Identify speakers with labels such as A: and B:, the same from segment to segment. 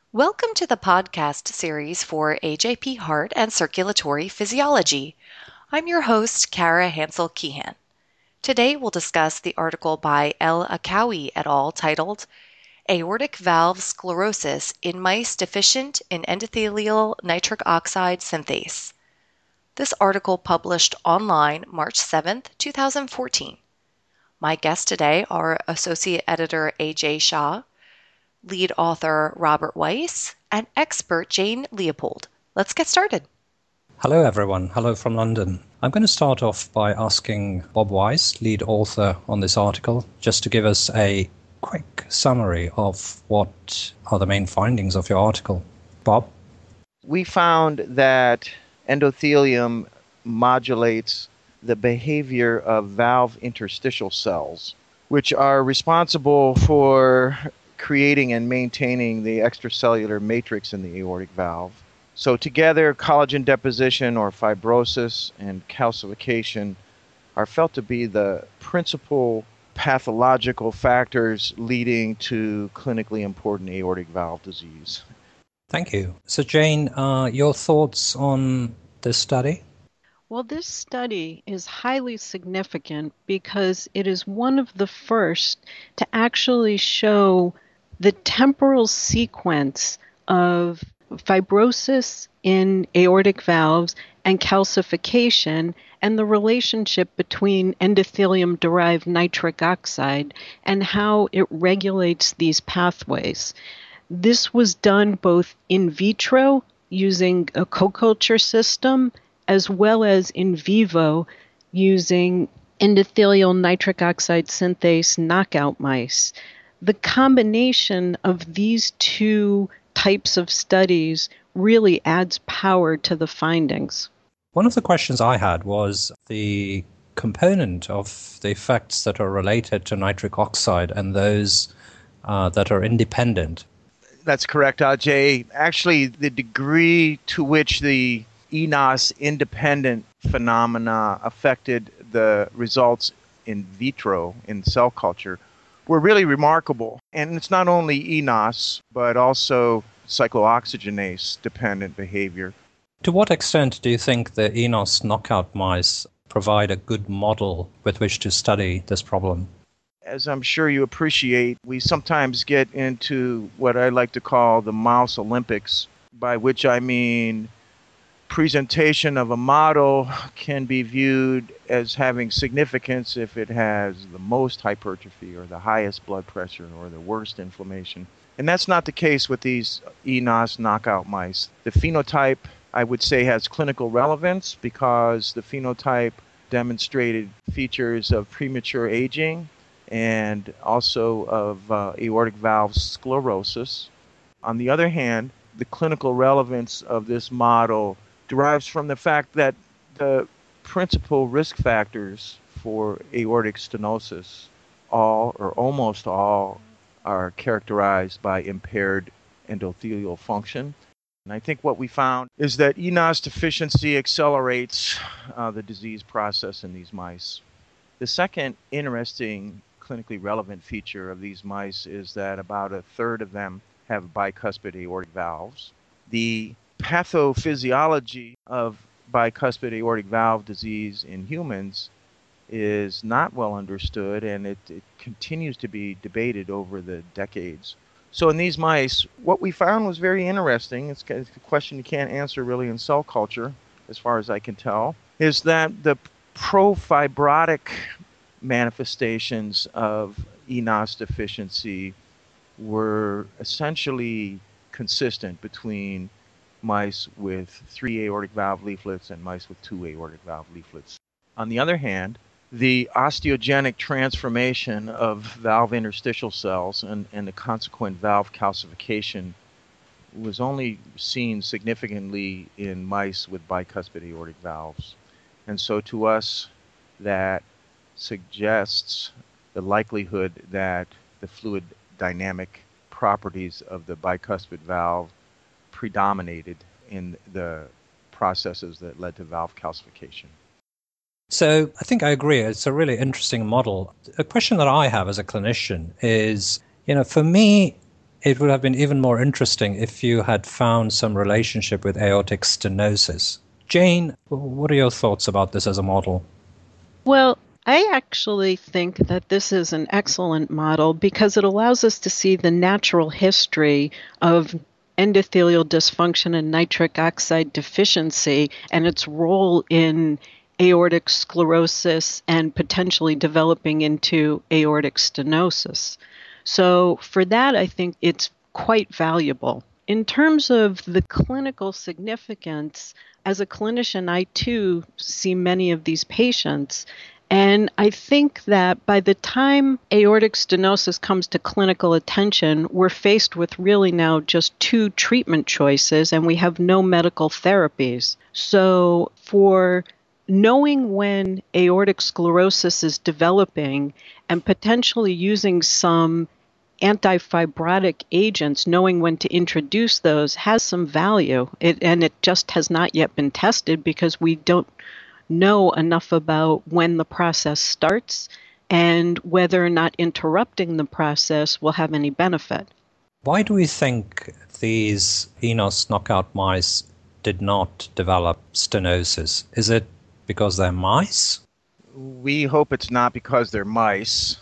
A: Welcome to the podcast series for AJP Heart and Circulatory Physiology. I'm your host, Kara Hansel Keehan. Today we'll discuss the article by L. Akawi et al. Titled Aortic Valve Sclerosis in Mice Deficient in Endothelial Nitric Oxide Synthase. This article published online March 7th, 2014. My guests today are Associate Editor A.J. Shah, lead author Robert Weiss, and expert Jane Leopold. Let's get started.
B: Hello, everyone. Hello from London. I'm going to start off by asking Bob Weiss, lead author on this article, just to give us a quick summary of what are the main findings of your article. Bob?
C: We found that endothelium modulates the behavior of valve interstitial cells, which are responsible for creating and maintaining the extracellular matrix in the aortic valve. So together, collagen deposition or fibrosis and calcification are felt to be the principal pathological factors leading to clinically important aortic valve disease.
B: Thank you. So Jane, your thoughts on this study?
D: Well, this study is highly significant because it is one of the first to actually show the temporal sequence of fibrosis in aortic valves and calcification and the relationship between endothelium-derived nitric oxide and how it regulates these pathways. This was done both in vitro using a co-culture system as well as in vivo using endothelial nitric oxide synthase knockout mice. The combination of these two types of studies really adds power to the findings.
B: One of the questions I had was the component of the effects that are related to nitric oxide and those that are independent.
C: That's correct, Ajay. Actually, the degree to which the eNOS independent phenomena affected the results in vitro in cell culture were really remarkable. And it's not only eNOS, but also cyclooxygenase dependent behavior.
B: To what extent do you think the eNOS knockout mice provide a good model with which to study this problem?
C: As I'm sure you appreciate, we sometimes get into what I like to call the mouse Olympics, by which I mean presentation of a model can be viewed as having significance if it has the most hypertrophy or the highest blood pressure or the worst inflammation. And that's not the case with these eNOS knockout mice. The phenotype, I would say, has clinical relevance because the phenotype demonstrated features of premature aging and also of aortic valve sclerosis. On the other hand, the clinical relevance of this model derives from the fact that the principal risk factors for aortic stenosis, all or almost all, are characterized by impaired endothelial function. And I think what we found is that eNOS deficiency accelerates the disease process in these mice. The second interesting clinically relevant feature of these mice is that about a third of them have bicuspid aortic valves. The pathophysiology of bicuspid aortic valve disease in humans is not well understood, and it continues to be debated over the decades. So in these mice, what we found was very interesting. It's a question you can't answer really in cell culture, as far as I can tell, is that the profibrotic manifestations of eNOS deficiency were essentially consistent between mice with 3 aortic valve leaflets and mice with 2 aortic valve leaflets. On the other hand, the osteogenic transformation of valve interstitial cells and the consequent valve calcification was only seen significantly in mice with bicuspid aortic valves. And so to us, that suggests the likelihood that the fluid dynamic properties of the bicuspid valve predominated in the processes that led to valve calcification.
B: So I think I agree. It's a really interesting model. A question that I have as a clinician is, for me, it would have been even more interesting if you had found some relationship with aortic stenosis. Jane, what are your thoughts about this as a model?
D: Well, I actually think that this is an excellent model because it allows us to see the natural history of endothelial dysfunction and nitric oxide deficiency and its role in aortic sclerosis and potentially developing into aortic stenosis. So, for that, I think it's quite valuable. In terms of the clinical significance, as a clinician, I too see many of these patients. And I think that by the time aortic stenosis comes to clinical attention, we're faced with really now just two treatment choices, and we have no medical therapies. So, for knowing when aortic sclerosis is developing and potentially using some antifibrotic agents, knowing when to introduce those has some value. And it just has not yet been tested because we don't know enough about when the process starts and whether or not interrupting the process will have any benefit.
B: Why do we think these eNOS knockout mice did not develop stenosis? Is it because they're mice?
C: We hope it's not because they're mice.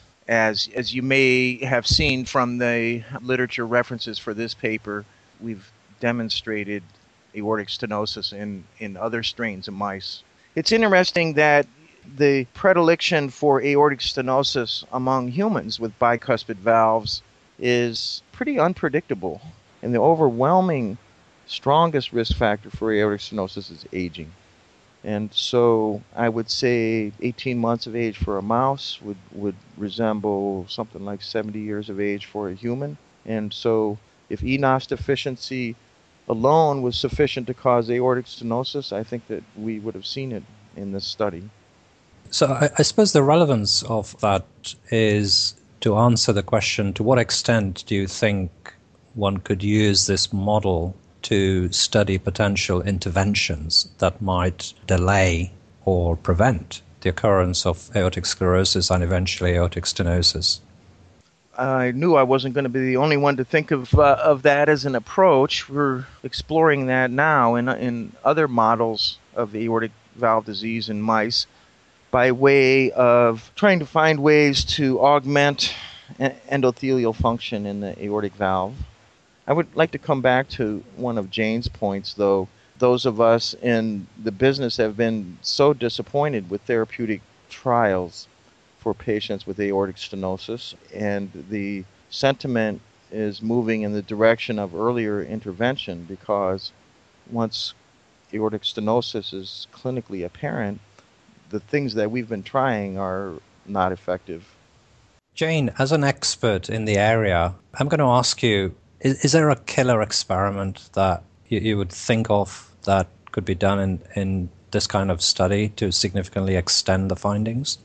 C: As you may have seen from the literature references for this paper, we've demonstrated aortic stenosis in other strains of mice. It's interesting that the predilection for aortic stenosis among humans with bicuspid valves is pretty unpredictable. And the overwhelming, strongest risk factor for aortic stenosis is aging. And so I would say 18 months of age for a mouse would resemble something like 70 years of age for a human. And so if eNOS deficiency alone was sufficient to cause aortic stenosis, I think that we would have seen it in this study.
B: So I suppose the relevance of that is to answer the question, to what extent do you think one could use this model to study potential interventions that might delay or prevent the occurrence of aortic sclerosis and eventually aortic stenosis?
C: I knew I wasn't going to be the only one to think of that as an approach. We're exploring that now in other models of aortic valve disease in mice by way of trying to find ways to augment endothelial function in the aortic valve. I would like to come back to one of Jane's points, though. Those of us in the business have been so disappointed with therapeutic trials for patients with aortic stenosis, and the sentiment is moving in the direction of earlier intervention because once aortic stenosis is clinically apparent, the things that we've been trying are not effective.
B: Jane, as an expert in the area, I'm going to ask you, is there a killer experiment that you would think of that could be done in this kind of study to significantly extend the findings?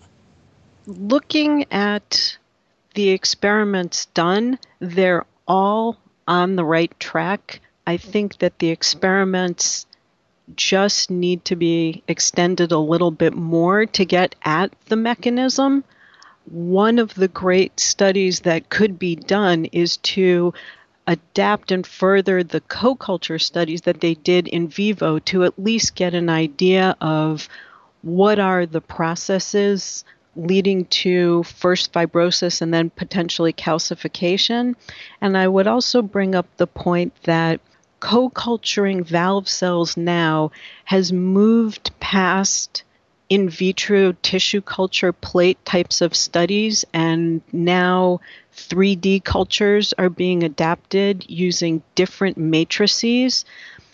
D: Looking at the experiments done, they're all on the right track. I think that the experiments just need to be extended a little bit more to get at the mechanism. One of the great studies that could be done is to adapt and further the co-culture studies that they did in vivo to at least get an idea of what are the processes leading to first fibrosis and then potentially calcification. And I would also bring up the point that co-culturing valve cells now has moved past in vitro tissue culture plate types of studies, and now 3D cultures are being adapted using different matrices.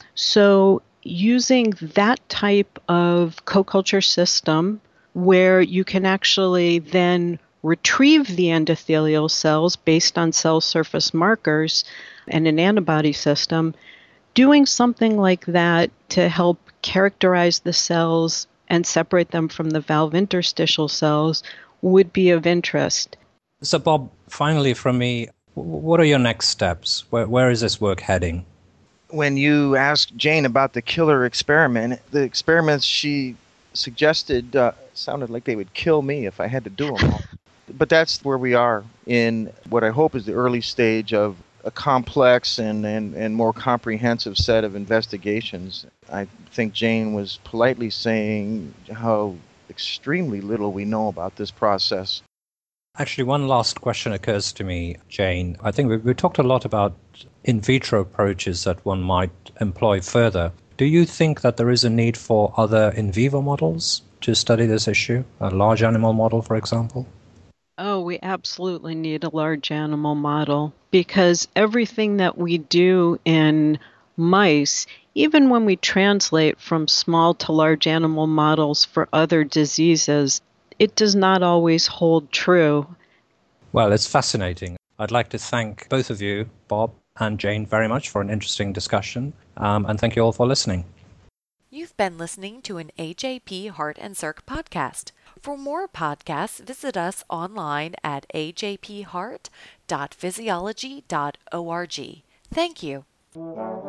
D: So using that type of co-culture system where you can actually then retrieve the endothelial cells based on cell surface markers and an antibody system, doing something like that to help characterize the cells and separate them from the valve interstitial cells would be of interest.
B: So Bob, finally from me, what are your next steps? Where is this work heading?
C: When you asked Jane about the killer experiment, the experiments she suggested sounded like they would kill me if I had to do them all. But that's where we are in what I hope is the early stage of a complex and more comprehensive set of investigations. I think Jane was politely saying how extremely little we know about this process.
B: Actually, one last question occurs to me, Jane. I think we talked a lot about in vitro approaches that one might employ further. Do you think that there is a need for other in vivo models to study this issue? A large animal model, for example?
D: Oh, we absolutely need a large animal model because everything that we do in mice, even when we translate from small to large animal models for other diseases, it does not always hold true.
B: Well, it's fascinating. I'd like to thank both of you, Bob and Jane, very much for an interesting discussion, and thank you all for listening.
A: You've been listening to an AJP Heart and Circ podcast. For more podcasts, visit us online at ajpheart.physiology.org. Thank you.